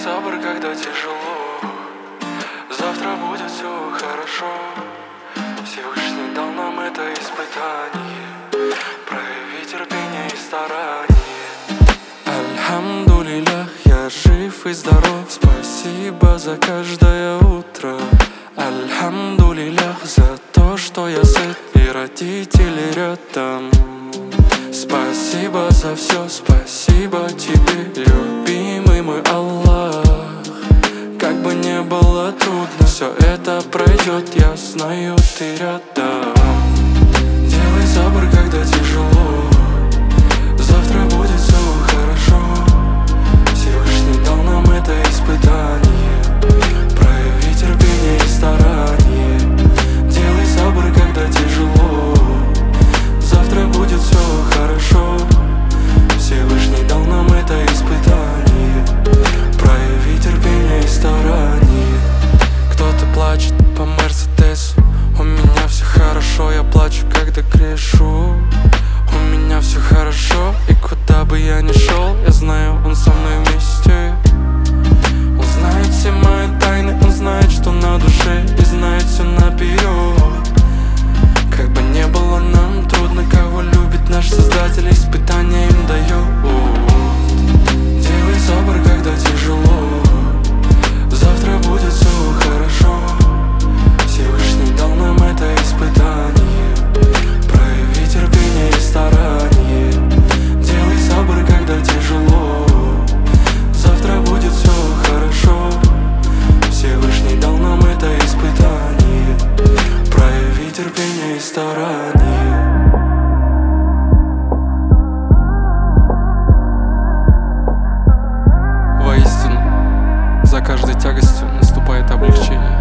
сабр, когда тяжело. Завтра будет все хорошо. Всевышний дал нам это испытание. Прояви терпение и старание. Альхамдулиллах, я жив и здоров. Спасибо за каждое утро. Альхамдулиллах за то, что я сыт и родители рядом. Спасибо за все, спасибо тебе, любимый мой Аллах. Как бы не было трудно, все это пройдет, я знаю, ты рядом. Делай сабр, когда тяжело. Завтра будет все хорошо. Всевышний дал нам это испытание. Прояви терпение и старание. Делай сабр, когда тяжело. Завтра будет все хорошо. Всевышний дал нам это испытание. Прояви терпение и старание. Кто-то плачет по Мерседесу. У меня все хорошо, я плачу, когда грешу. У меня все хорошо, и куда бы я ни шел, я знаю, он со мной вместе. Он знает все мои тайны, он знает, что на душе, и знает все наперед. Как бы не было нам трудно, кого любит наш Создатель, испытания им дает. Делай сабр, когда тяжело. Завтра будет все хорошо. Всевышний дал нам это испытание. Прояви терпение и старание. Делай сабр, когда тяжело. Завтра будет все хорошо. Всевышний дал нам это испытание. Прояви терпение и старание. Воистину, за каждой тягостью наступает облегчение.